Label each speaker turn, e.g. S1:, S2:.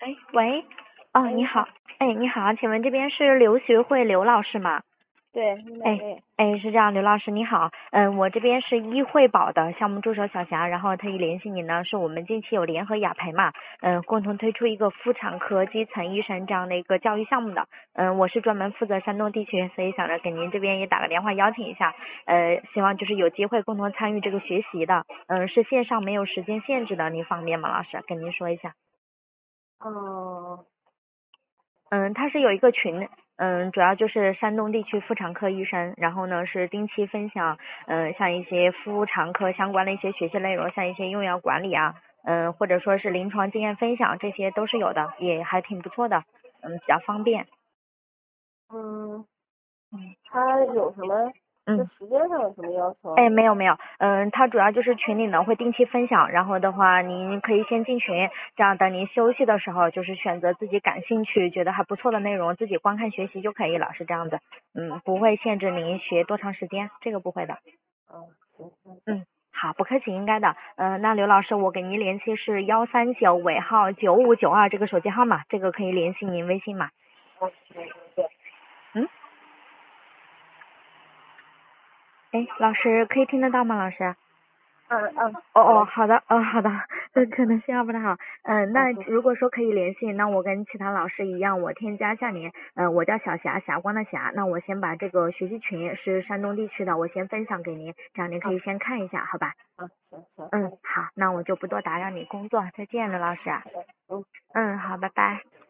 S1: 哎，喂，哦，你好，哎，你好，请问这边是留学会刘老师吗？
S2: 对，你哪
S1: 哎，
S2: 位？
S1: 是这样，刘老师你好，我这边是医惠保的项目助手小霞，然后特意联系你呢，是我们近期有联合雅培嘛，共同推出一个妇产科基层医生这样的一个教育项目的，我是专门负责山东地区，所以想着给您这边也打个电话邀请一下，希望就是有机会共同参与这个学习的，是线上没有时间限制的，您方便吗，老师？跟您说一下。
S2: 哦，
S1: 它是有一个群，主要就是山东地区妇产科医生，然后呢是定期分享，像一些妇产科相关的一些学习内容，像一些用药管理啊，或者说是临床经验分享，这些都是有的，也还挺不错的，比较方便。
S2: 嗯，
S1: 嗯
S2: 他有什么？就
S1: 嗯。
S2: 时间上有什么要求啊？
S1: 哎，没有没有，它主要就是群里呢会定期分享，然后的话您可以先进群，这样等您休息的时候，就是选择自己感兴趣、觉得还不错的内容，自己观看学习就可以了，是这样子，不会限制您学多长时间，这个不会的，
S2: 哦，行行行，
S1: 嗯，好，不客气，应该的，那刘老师，我给您联系是139尾号9592这个手机号码，这个可以联系您微信码，
S2: 哦，行行行，
S1: 嗯，哎，老师可以听得到吗，老师？
S2: 嗯嗯，
S1: 哦哦，
S2: 好嘞，
S1: 好的，好的，可能信号不太好。那
S2: 嗯
S1: 如果说可以联系，那我跟其他老师一样，我添加一下您。我叫小霞，霞光的霞。那我先把这个学习群是山东地区的，我先分享给您，这样您可以先看一下，好吧？
S2: 行行，
S1: 好，那我就不多打扰你工作，再见，刘老师。
S2: 好嘞，嗯。
S1: 好，拜拜。